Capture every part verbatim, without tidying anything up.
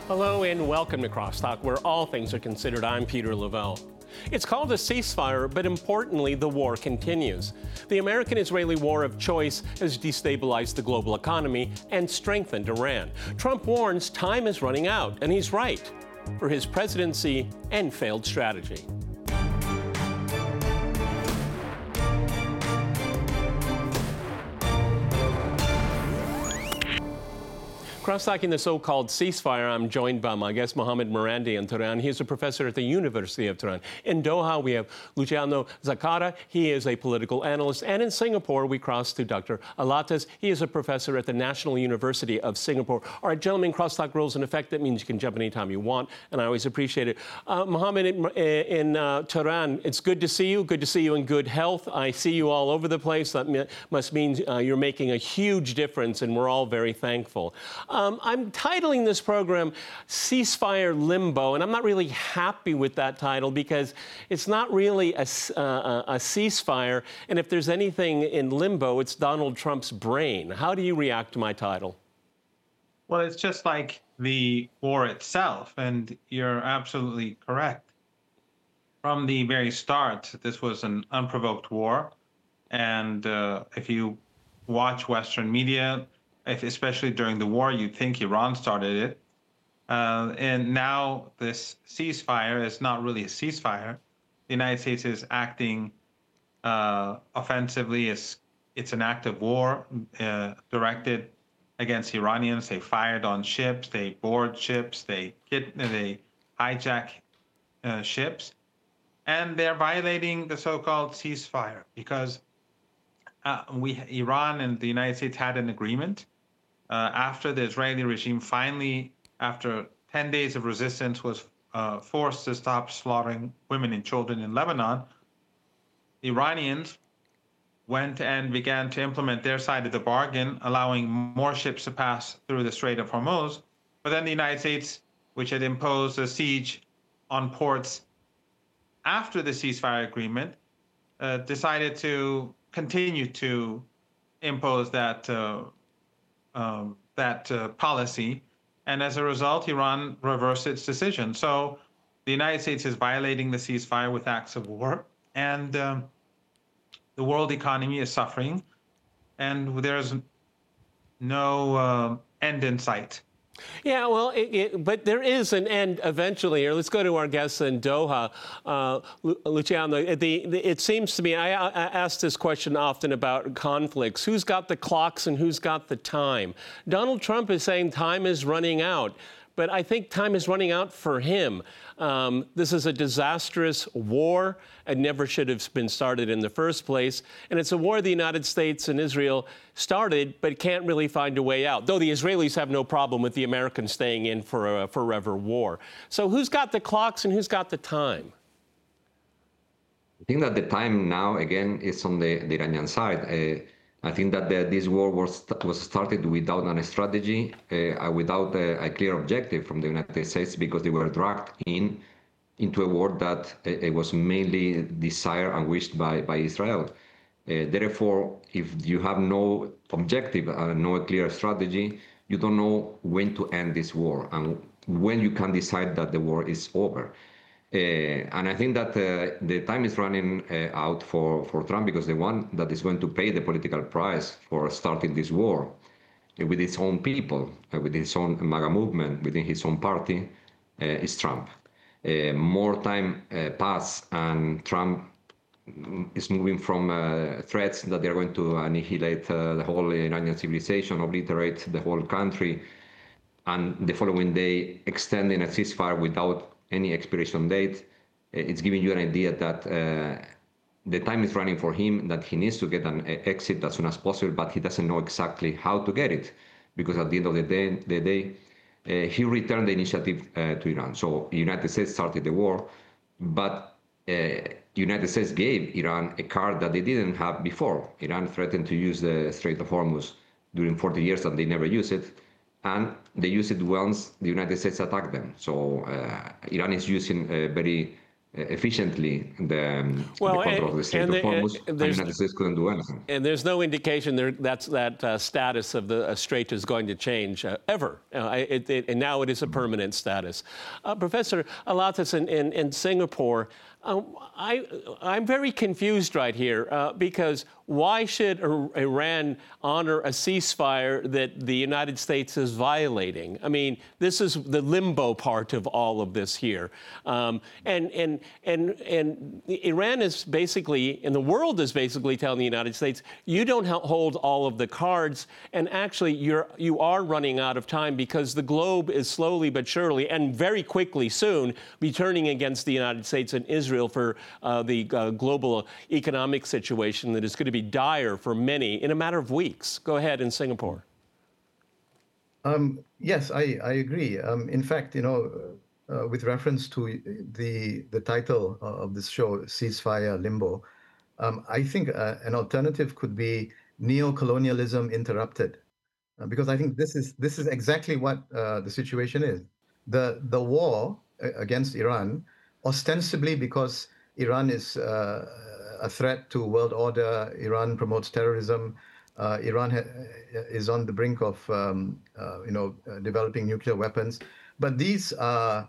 Hello and welcome to Crosstalk, where all things are considered. I'm Peter Lavelle. It's called a ceasefire, but importantly, the war continues. The American-Israeli war of choice has destabilized the global economy and strengthened Iran. Trump warns time is running out, and he's right, for his presidency and failed strategy. Cross-talking the so-called ceasefire, I'm joined by my guest, Mohammad Marandi in Tehran. He is a professor at the University of Tehran. In Doha, we have Luciano Zaccaria. He is a political analyst. And in Singapore, we cross to Doctor Alatas. He is a professor at the National University of Singapore. All right, gentlemen, cross-talk rules in effect. That means you can jump anytime you want, and I always appreciate it. Uh, Mohammad, in, in uh, Tehran, it's good to see you. Good to see you in good health. I see you all over the place. That must mean uh, you're making a huge difference, and we're all very thankful. Um, I'm titling this program Ceasefire Limbo, and I'm not really happy with that title because it's not really a, uh, a ceasefire, and if there's anything in limbo, it's Donald Trump's brain. How do you react to my title? Well, it's just like the war itself, and you're absolutely correct. From the very start, this was an unprovoked war, and uh, if you watch Western media, if, especially during the war, you'd think Iran started it. Uh, and now this ceasefire is not really a ceasefire. The United States is acting uh, offensively. It's, it's an act of war uh, directed against Iranians. They fired on ships. They board ships. They, get, they hijack uh, ships. And they're violating the so-called ceasefire because uh, we, Iran and the United States had an agreement. Uh, after the Israeli regime finally, after ten days of resistance, was uh, forced to stop slaughtering women and children in Lebanon, the Iranians went and began to implement their side of the bargain, allowing more ships to pass through the Strait of Hormuz. But then the United States, which had imposed a siege on ports after the ceasefire agreement, uh, decided to continue to impose that uh, Um, that uh, policy, and as a result, Iran reversed its decision. So the United States is violating the ceasefire with acts of war, and um, the world economy is suffering, and there's no uh, end in sight. Yeah, well, it, it, but there is an end eventually. Here, let's go to our guests in Doha. Uh, Luciano, the, the, it seems to me, I, I ask this question often about conflicts. Who's got the clocks and who's got the time? Donald Trump is saying time is running out, but I think time is running out for him. Um, this is a disastrous war. It never should have been started in the first place. And it's a war the United States and Israel started, but can't really find a way out, though the Israelis have no problem with the Americans staying in for a forever war. So who's got the clocks and who's got the time? I think that the time now, again, is on the, the Iranian side. Uh, I think that the, this war was, was started without a strategy, uh, without a, a clear objective from the United States, because they were dragged in into a war that uh, was mainly desired and wished by, by Israel. Uh, therefore, if you have no objective and no clear strategy, you don't know when to end this war and when you can decide that the war is over. Uh, and I think that uh, the time is running uh, out for, for Trump, because the one that is going to pay the political price for starting this war uh, with his own people, uh, with his own MAGA movement, within his own party, uh, is Trump. Uh, more time uh, pass, and Trump is moving from uh, threats that they're going to annihilate uh, the whole Iranian civilization, obliterate the whole country, and the following day extending a ceasefire without any expiration date. It's giving you an idea that uh, the time is running for him, that he needs to get an exit as soon as possible, but he doesn't know exactly how to get it, because at the end of the day, the day uh, he returned the initiative uh, to Iran. So the United States started the war, but the uh, United States gave Iran a card that they didn't have before. Iran threatened to use the Strait of Hormuz during forty years, and they never used it. And they use it once the United States attacked them. So uh, Iran is using a very efficiently the, um, Well, the control and- of the Strait and of the- Hormuz, and and the there's- United States couldn't do anything. And there's no indication there that's that uh, status of the uh, strait is going to change uh, ever. Uh, it, it, and now it is a permanent status. Uh, Professor Alatas in, in, in Singapore, um, I, I'm very confused right here uh, because why should Ir- Iran honor a ceasefire that the United States is violating? I mean, this is the limbo part of all of this here. Um, and, and, and, and Iran is basically, and the world is basically telling the United States, you don't hel- hold all of the cards, and actually you're, you are running out of time because the globe is slowly but surely, and very quickly soon, be turning against the United States and Israel for uh, the uh, global economic situation that is going to be dire for many in a matter of weeks. Go ahead in Singapore. Um, yes, I, I agree. Um, in fact, you know, uh, with reference to the the title of this show, Ceasefire Limbo, um, I think uh, an alternative could be Neo-colonialism Interrupted, uh, because I think this is this is exactly what uh, the situation is. The the war against Iran, ostensibly because Iran is uh, a threat to world order, Iran promotes terrorism, uh, Iran ha- is on the brink of um, uh, you know uh, developing nuclear weapons, but these are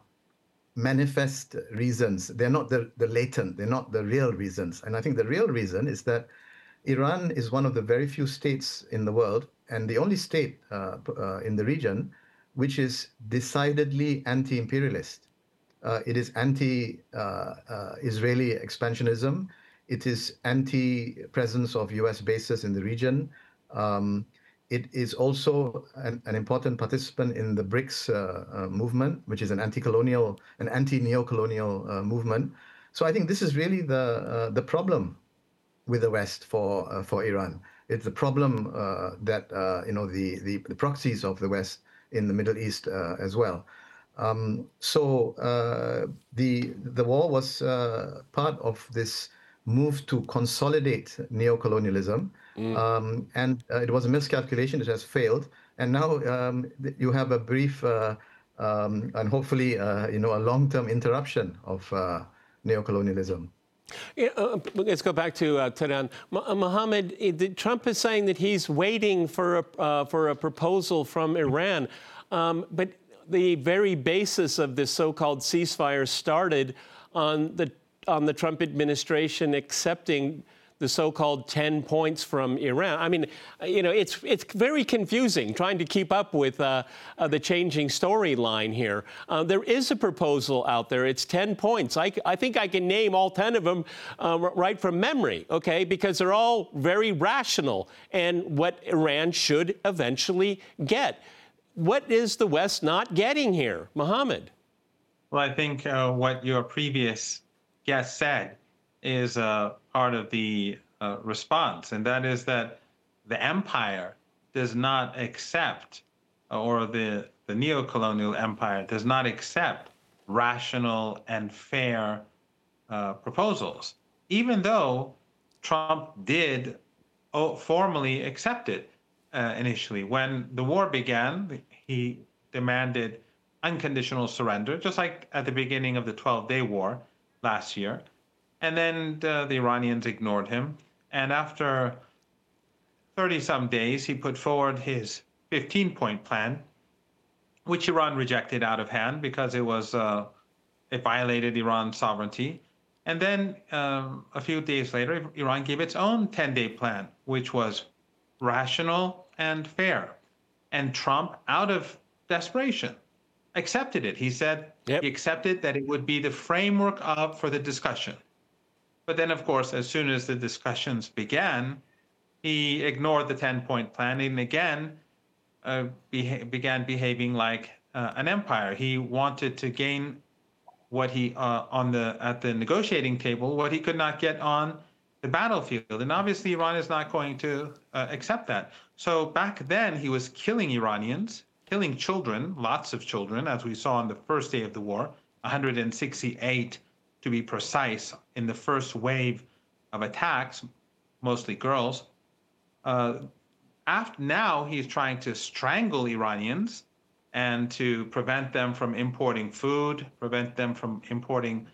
manifest reasons. They're not the, the latent, they're not the real reasons. And I think the real reason is that Iran is one of the very few states in the world, and the only state uh, uh, in the region, which is decidedly anti-imperialist. Uh, it is anti-Israeli uh, uh, expansionism. It is anti-presence of U S bases in the region. Um, it is also an, an important participant in the BRICS uh, uh, movement, which is an anti-colonial, an anti-neo-colonial uh, movement. So I think this is really the uh, the problem with the West for uh, for Iran. It's the problem uh, that uh, you know the, the the proxies of the West in the Middle East uh, as well. Um, so uh, the the war was uh, part of this move to consolidate neo-colonialism, mm. um, and uh, it was a miscalculation. It has failed, and now um, you have a brief uh, um, and hopefully uh, you know a long-term interruption of uh, neo-colonialism. Yeah, uh, let's go back to uh, Tehran. Uh, Mohammed, Trump is saying that he's waiting for a, uh, for a proposal from Iran, um, but the very basis of this so-called ceasefire started on the on the Trump administration accepting the so-called ten points from Iran. I mean, you know, it's it's very confusing trying to keep up with uh, uh, the changing storyline here. Uh, there is a proposal out there. It's ten points. I, I think I can name all ten of them uh, right from memory, okay, because they're all very rational and what Iran should eventually get. What is the West not getting here? Mohammed? Well, I think uh, what your previous guest said is uh, part of the uh, response, and that is that the empire does not accept, or the, the neo-colonial empire does not accept rational and fair uh, proposals, even though Trump did oh, formally accept it uh, initially. When the war began, he demanded unconditional surrender, just like at the beginning of the twelve-day war last year. And then uh, the Iranians ignored him. And after thirty-some days, he put forward his fifteen-point plan, which Iran rejected out of hand because it was uh, it violated Iran's sovereignty. And then um, a few days later, Iran gave its own ten-day plan, which was rational and fair. And Trump, out of desperation, accepted it. He said yep. he accepted that it would be the framework of for the discussion. But then, of course, as soon as the discussions began, he ignored the ten-point plan and again uh, beha- began behaving like uh, an empire. He wanted to gain what he uh, on the at the negotiating table, what he could not get on the battlefield. And obviously, Iran is not going to uh, accept that. So back then, he was killing Iranians, killing children, lots of children, as we saw on the first day of the war, one hundred sixty-eight to be precise, in the first wave of attacks, mostly girls. Uh, after, now he's trying to strangle Iranians and to prevent them from importing food, prevent them from importing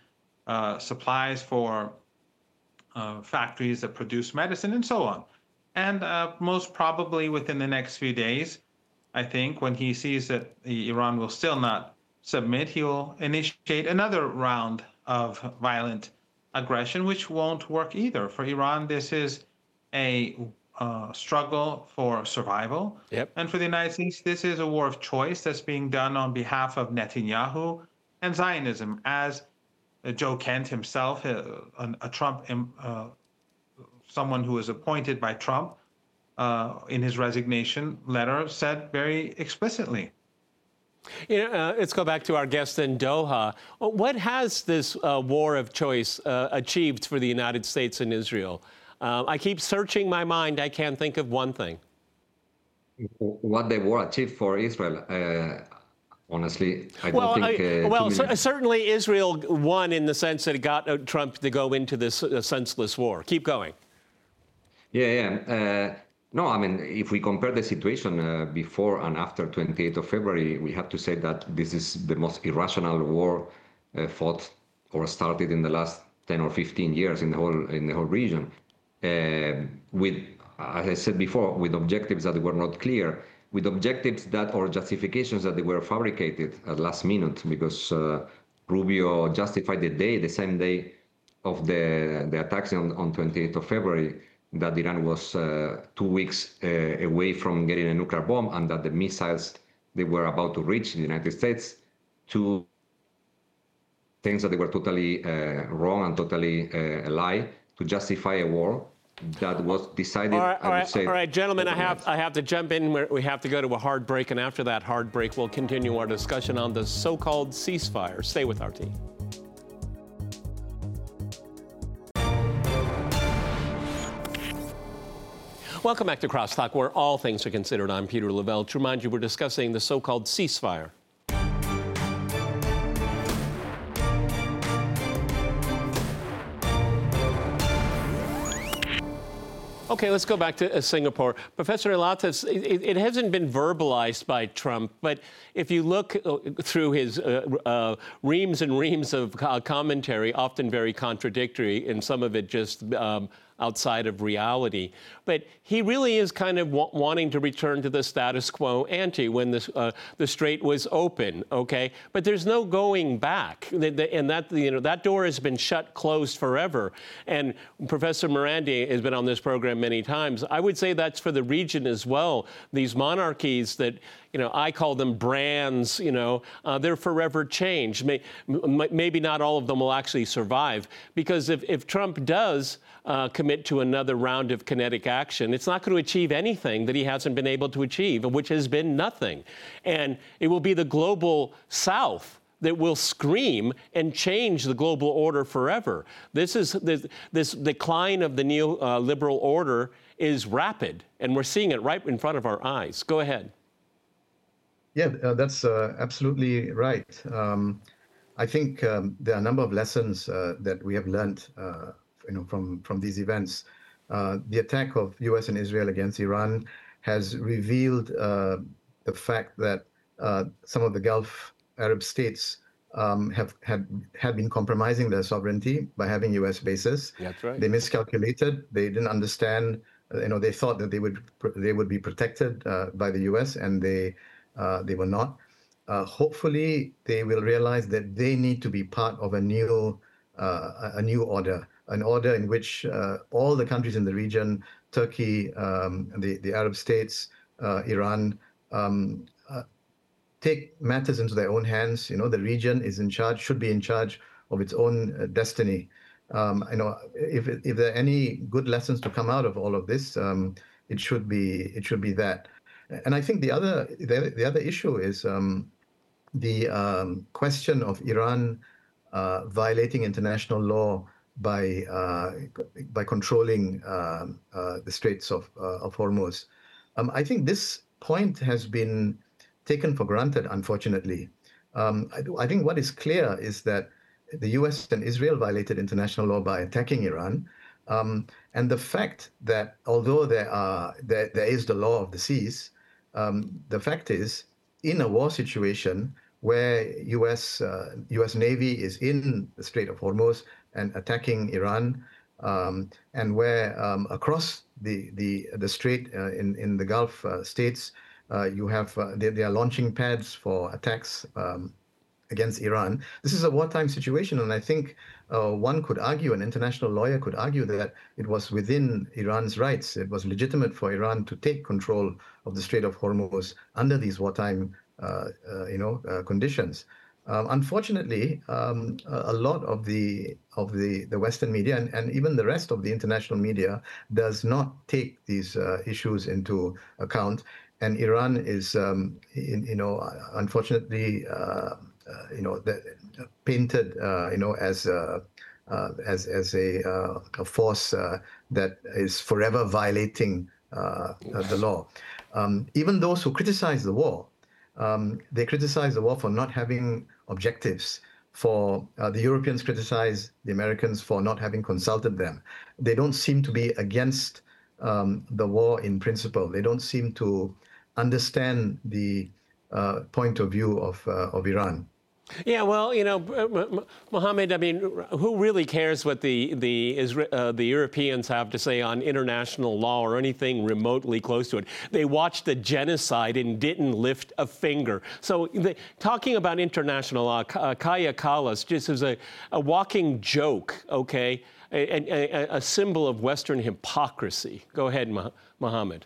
uh, supplies for uh, factories that produce medicine, and so on. And uh, most probably within the next few days, I think, when he sees that Iran will still not submit, he will initiate another round of violent aggression, which won't work either. For Iran, this is a uh, struggle for survival. Yep. And for the United States, this is a war of choice that's being done on behalf of Netanyahu and Zionism, as uh, Joe Kent himself, uh, a, a Trump, um, uh, someone who was appointed by Trump, uh, in his resignation letter, said very explicitly. You know, uh, let's go back to our guest in Doha. What has this uh, war of choice uh, achieved for the United States and Israel? Uh, I keep searching my mind. I can't think of one thing. What the war achieved for Israel, uh, honestly, I well, don't think. I, Uh, well, too cer- many- certainly Israel won in the sense that it got uh, Trump to go into this uh, senseless war. Keep going. Yeah, yeah. Uh, no, I mean, if we compare the situation uh, before and after twenty-eighth of February, we have to say that this is the most irrational war uh, fought or started in the last ten or fifteen years in the whole in the whole region. Uh, with, as I said before, with objectives that were not clear, with objectives that or justifications that they were fabricated at last minute, because uh, Rubio justified the day, the same day of the the attacks on, on twenty-eighth of February, that Iran was uh, two weeks uh, away from getting a nuclear bomb, and that the missiles they were about to reach the United States, two things that they were totally uh, wrong and totally uh, a lie to justify a war that was decided. All right, I all would right, say, all right, gentlemen, I have, overnight. I have to jump in. We're, we have to go to a hard break, and after that hard break, we'll continue our discussion on the so-called ceasefire. Stay with our team. Welcome back to Crosstalk, where all things are considered. I'm Peter Lavelle. To remind you, we're discussing the so-called ceasefire. Okay, let's go back to uh, Singapore. Professor Ilatas, it, it hasn't been verbalized by Trump, but if you look uh, through his uh, uh, reams and reams of uh, commentary, often very contradictory, and some of it just um, outside of reality. But he really is kind of wa- wanting to return to the status quo ante when this, uh, the strait was open, okay? But there's no going back. The, the, and that, you know, that door has been shut, closed forever. And Professor Morandi has been on this program many times. I would say that's for the region as well. These monarchies that, you know, I call them brands, you know, uh, they're forever changed. May, m- maybe not all of them will actually survive, because if, if Trump does uh, commit to another round of kinetic action, it's not going to achieve anything that he hasn't been able to achieve, which has been nothing. And it will be the global South that will scream and change the global order forever. This is this, this decline of the neoliberal order is rapid, and we're seeing it right in front of our eyes. Go ahead. Yeah, uh, that's uh, absolutely right. Um, I think um, there are a number of lessons uh, that we have learned, uh, you know, from from these events. Uh, the attack of U S and Israel against Iran has revealed uh, the fact that uh, some of the Gulf Arab states um, have had had been compromising their sovereignty by having U S bases. That's right. They miscalculated. They didn't understand. Uh, you know, they thought that they would they would be protected uh, by the U S, and they uh, they were not. Uh, hopefully, they will realize that they need to be part of a new uh, a new order, an order in which uh, all the countries in the region, Turkey, um, the the Arab states, uh, Iran, um, uh, take matters into their own hands. You know, the region is in charge, should be in charge of its own uh, destiny. Um, you know, if if there are any good lessons to come out of all of this, um, it should be it should be that. And I think the other the, the other issue is um, the um, question of Iran uh, violating international law by uh, by controlling uh, uh, the Straits of uh, of Hormuz. Um, I think this point has been taken for granted, unfortunately. Um, I, I think what is clear is that the U S and Israel violated international law by attacking Iran, um, and the fact that although there are there, there is the law of the seas, um, the fact is, in a war situation, where U S uh, U S Navy is in the Strait of Hormuz and attacking Iran, um, and where um, across the the the strait uh, in in the Gulf uh, states, uh, you have uh, they, they are launching pads for attacks um, against Iran. This is a wartime situation, and I think uh, one could argue, an international lawyer could argue that it was within Iran's rights. It was legitimate for Iran to take control of the Strait of Hormuz under these wartime, uh, uh, you know, uh, conditions. Um, unfortunately, um, a a lot of the of the, the Western media and, and even the rest of the international media does not take these uh, issues into account, and Iran is, um, in, you know, unfortunately. Uh, Uh, you know, the, uh, painted, uh, you know, as uh, uh, as as a, uh, a force uh, that is forever violating uh, uh, the law. Um, even those who criticize the war, um, they criticize the war for not having objectives. For uh, the Europeans criticize the Americans for not having consulted them. They don't seem to be against um, the war in principle. They don't seem to understand the uh, point of view of uh, of Iran. Yeah, well, you know, Mohammed, I mean, who really cares what the the uh, the Europeans have to say on international law or anything remotely close to it? They watched the genocide and didn't lift a finger. So the, talking about international law, uh, Kaya Kallas just is a, a walking joke, okay, a, a, a symbol of Western hypocrisy. Go ahead, Mohammed.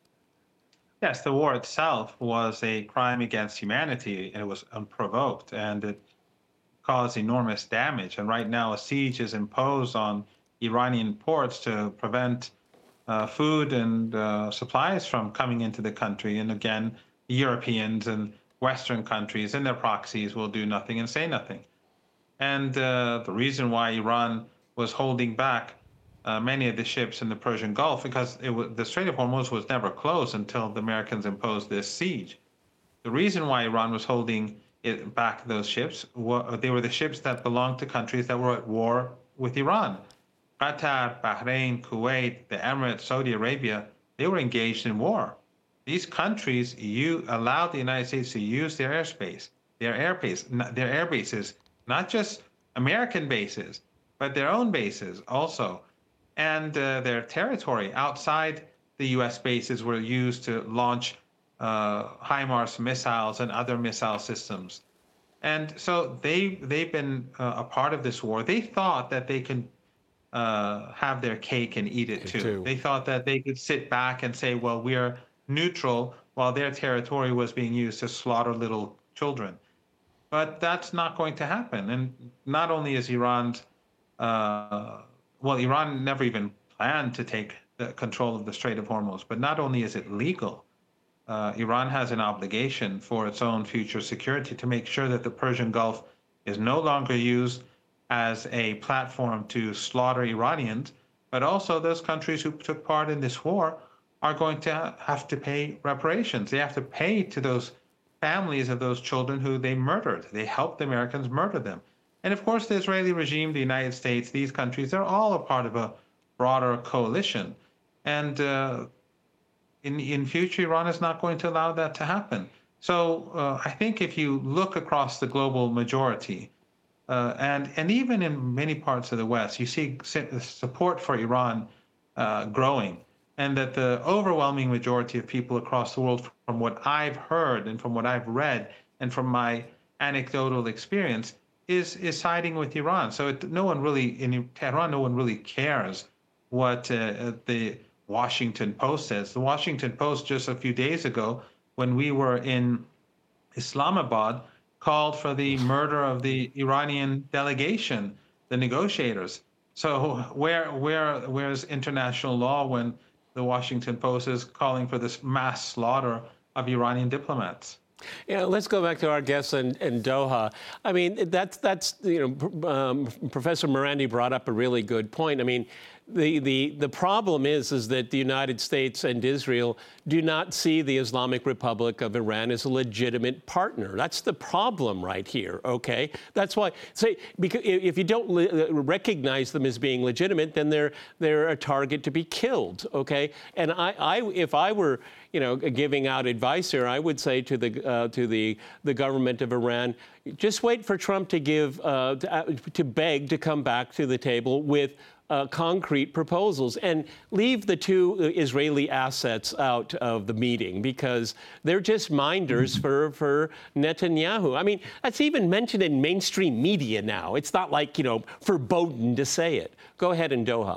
Yes, the war itself was a crime against humanity, and it was unprovoked, and it caused enormous damage. And right now, a siege is imposed on Iranian ports to prevent uh, food and uh, supplies from coming into the country. And again, Europeans and Western countries and their proxies will do nothing and say nothing. And uh, the reason why Iran was holding back Uh, many of the ships in the Persian Gulf, because it was, the Strait of Hormuz was never closed until the Americans imposed this siege. The reason why Iran was holding it back those ships, were, they were the ships that belonged to countries that were at war with Iran. Qatar, Bahrain, Kuwait, the Emirates, Saudi Arabia, they were engaged in war. These countries you allowed the United States to use their airspace, their airbase, their air bases, not just American bases, but their own bases also. And uh, their territory outside the U S bases were used to launch uh, HIMARS missiles and other missile systems. And so they, they've been uh, a part of this war. They thought that they could uh, have their cake and eat it too. too. They thought that they could sit back and say, well, we're neutral, while their territory was being used to slaughter little children. But that's not going to happen. And not only is Iran's uh, Well, Iran never even planned to take the control of the Strait of Hormuz, but not only is it legal, uh, Iran has an obligation for its own future security to make sure that the Persian Gulf is no longer used as a platform to slaughter Iranians, but also those countries who took part in this war are going to have to pay reparations. They have to pay to those families of those children who they murdered. They helped the Americans murder them. And of course, the Israeli regime, the United States, these countries, they're all a part of a broader coalition. And uh, in, in future, Iran is not going to allow that to happen. So uh, I think if you look across the global majority, uh, and, and even in many parts of the West, you see support for Iran uh, growing, and that the overwhelming majority of people across the world, from what I've heard and from what I've read and from my anecdotal experience, is is siding with Iran. So it, no one really, in Tehran, no one really cares what uh, the Washington Post says. The Washington Post just a few days ago, when we were in Islamabad, called for the murder of the Iranian delegation, the negotiators. So where where where's international law when the Washington Post is calling for this mass slaughter of Iranian diplomats? Yeah, let's go back to our guests in, in Doha. I mean, that's, that's you know, um, Professor Marandi brought up a really good point. I mean, The, the, the problem is, is that the United States and Israel do not see the Islamic Republic of Iran as a legitimate partner. That's the problem right here, okay? That's why, say, because if you don't recognize them as being legitimate, then they're, they're a target to be killed, okay? And I, I if I were, you know, giving out advice here, I would say to the, uh, to the, the government of Iran, just wait for Trump to give, uh, to, uh, to beg to come back to the table with Uh, concrete proposals, and leave the two Israeli assets out of the meeting, because they're just minders for, for Netanyahu. I mean, that's even mentioned in mainstream media now. It's not like, you know, verboten to say it. Go ahead in Doha.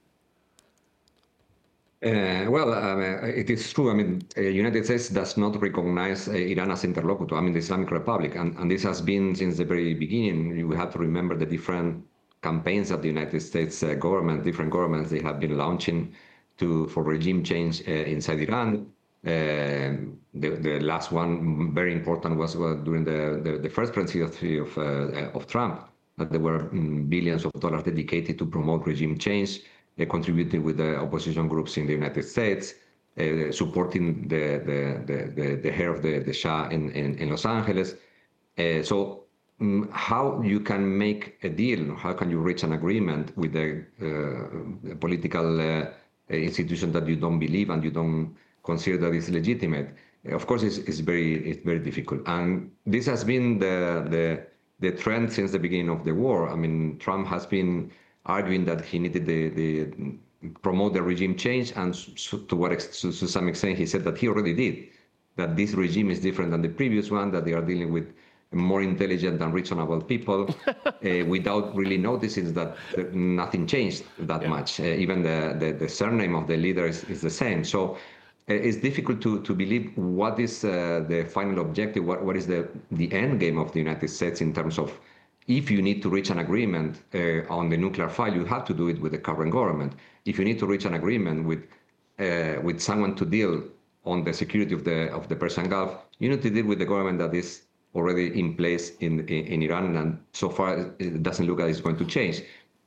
Uh, well, um, uh, it is true. I mean, the uh, United States does not recognize uh, Iran as interlocutor, I mean, the Islamic Republic. And, and this has been since the very beginning. You have to remember the different campaigns that the United States uh, government, different governments, they have been launching to for regime change uh, inside Iran. Uh, the, the last one, very important, was uh, during the, the, the first presidency of, uh, of Trump, that there were um, billions of dollars dedicated to promote regime change, uh, contributing with the opposition groups in the United States, uh, supporting the, the, the, the, the heir of the, the Shah in, in, in Los Angeles. Uh, so um, how you can make a deal, how can you reach an agreement with a, uh, a political uh, institution that you don't believe and you don't consider that is legitimate? Of course, it's, it's very it's very difficult, and this has been the the the trend since the beginning of the war. I mean, Trump has been arguing that he needed the, the promote the regime change, and so, to what ex, to, to some extent he said that he already did. That this regime is different than the previous one. That they are dealing with more intelligent and reasonable people, uh, without really noticing that nothing changed that yeah. much. Uh, even the, the the surname of the leader is, is the same. So. It's difficult to, to believe what is uh, the final objective, what, what is the, the end game of the United States in terms of if you need to reach an agreement uh, on the nuclear file, you have to do it with the current government. If you need to reach an agreement with uh, with someone to deal on the security of the of the Persian Gulf, you need to deal with the government that is already in place in, in, in Iran, and so far it doesn't look like it's going to change.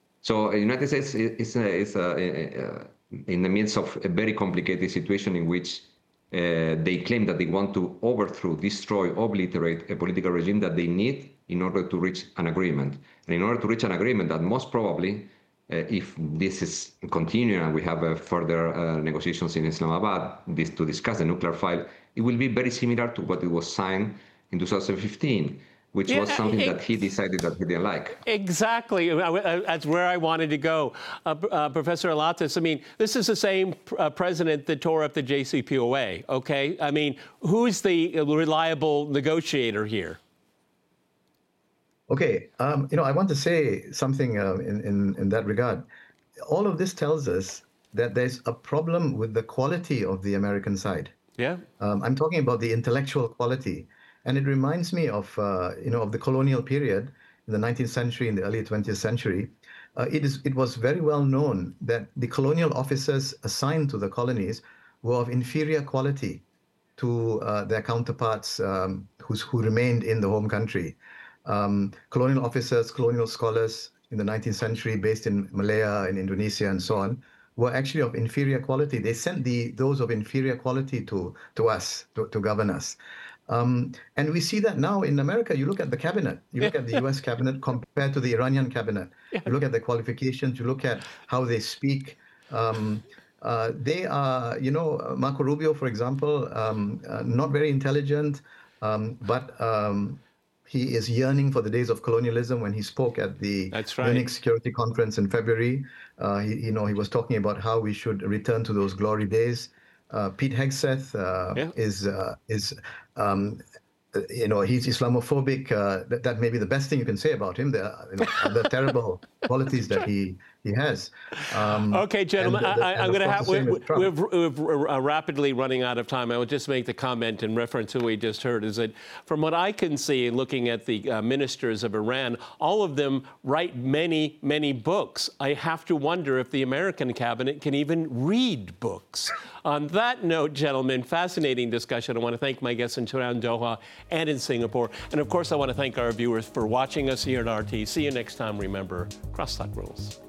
So the United States is, is a, a, a in the midst of a very complicated situation in which uh, they claim that they want to overthrow, destroy, obliterate a political regime that they need in order to reach an agreement. And in order to reach an agreement that most probably, uh, if this is continuing and we have uh, further uh, negotiations in Islamabad this, to discuss the nuclear file, it will be very similar to what it was signed in two thousand fifteen. Which yeah, was something it, that he decided that he didn't like. Exactly. That's where I wanted to go. Uh, uh, Professor Alatas, I mean, this is the same uh, president that tore up the J C P O A, okay? I mean, who's the reliable negotiator here? Okay. Um, you know, I want to say something uh, in, in, in that regard. All of this tells us that there's a problem with the quality of the American side. Yeah. Um, I'm talking about the intellectual quality. And it reminds me of, uh, you know, of the colonial period in the nineteenth century, in the early twentieth century. Uh, it is, it was very well known that the colonial officers assigned to the colonies were of inferior quality to uh, their counterparts um, who's, who remained in the home country. Um, colonial officers, colonial scholars in the nineteenth century, based in Malaya, in Indonesia, and so on, were actually of inferior quality. They sent the those of inferior quality to to us, to, to govern us. Um, and we see that now in America. You look at the cabinet, you look at the U S cabinet compared to the Iranian cabinet. You look at the qualifications, you look at how they speak. Um, uh, they are, you know, Marco Rubio, for example, um, uh, not very intelligent, um, but um, he is yearning for the days of colonialism. When he spoke at the That's right. Munich Security Conference in February, uh, he, you know, he was talking about how we should return to those glory days. Uh, Pete Hegseth uh, yeah. is uh, is um, you know, he's Islamophobic. Uh, that, that may be the best thing you can say about him. The, you know, the terrible qualities that he he has. Um, okay, gentlemen, and, I, I'm going to have. We're, we're, we're, we're uh, rapidly running out of time. I would just make the comment in reference to what we just heard is that, from what I can see, looking at the uh, ministers of Iran, all of them write many, many books. I have to wonder if the American cabinet can even read books. On that note, gentlemen, fascinating discussion. I want to thank my guests in Tehran, Doha, and in Singapore. And of course, I want to thank our viewers for watching us here at R T. See you next time. Remember, Crosstalk rules.